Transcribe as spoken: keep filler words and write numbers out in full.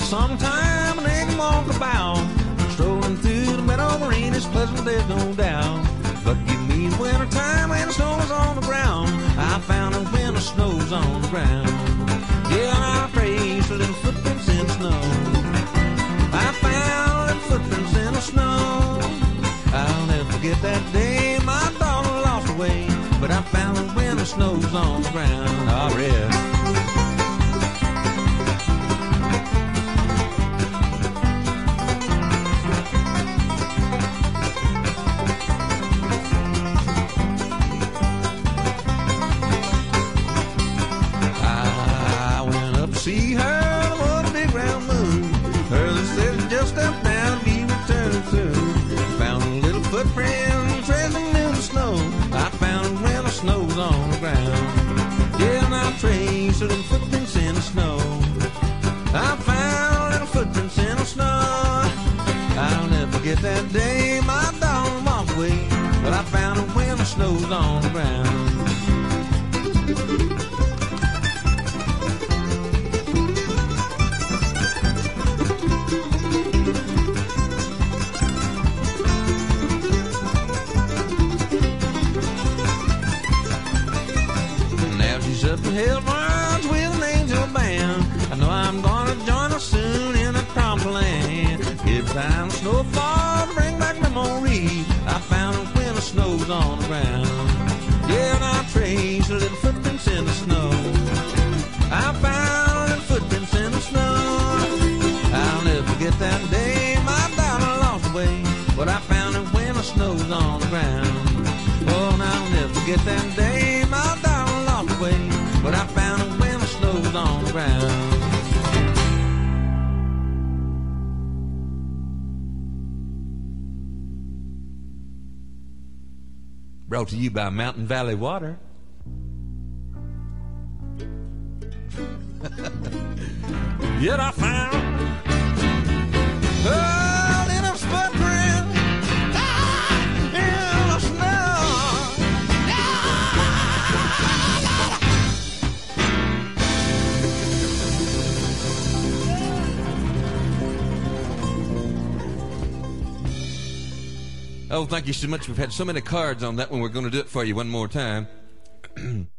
Sometime they can walk about, strolling through the meadow green is pleasant, there's no doubt. But give me the winter time when the snow is on the ground. I found it when the snow's on the ground. Yeah, and I traced little footprints in the snow. I found little footprints in the snow. I'll never forget that day my daughter lost her way. But I found it when the snow's on the ground. I read. See her, what a big round moon. Her that said just up down, be returning soon. Found a little footprint tracing in the snow. I found it when the snow's on the ground. Yeah, and I traced little footprints in the snow. I found little footprints in the snow. I'll never forget that day my daughter walked away. But I found it when the snow's on the ground. Up in hill runs with an angel band. I know I'm gonna join her soon in a promised land. Every time the snow falls, bring back memories. I found it when the snow's on the ground. Yeah, and I traced little footprints in the snow. I found little footprints in the snow. I'll never forget that day my daughter lost her way. But I found it when the snow's on the ground. Oh, and I'll never forget that day my daughter lost her way. But I found it when the snow's on the ground. Brought to you by Mountain Valley Water. Yet I found a little footprint in the snow. Oh, thank you so much. We've had so many cards on that one. We're going to do it for you one more time.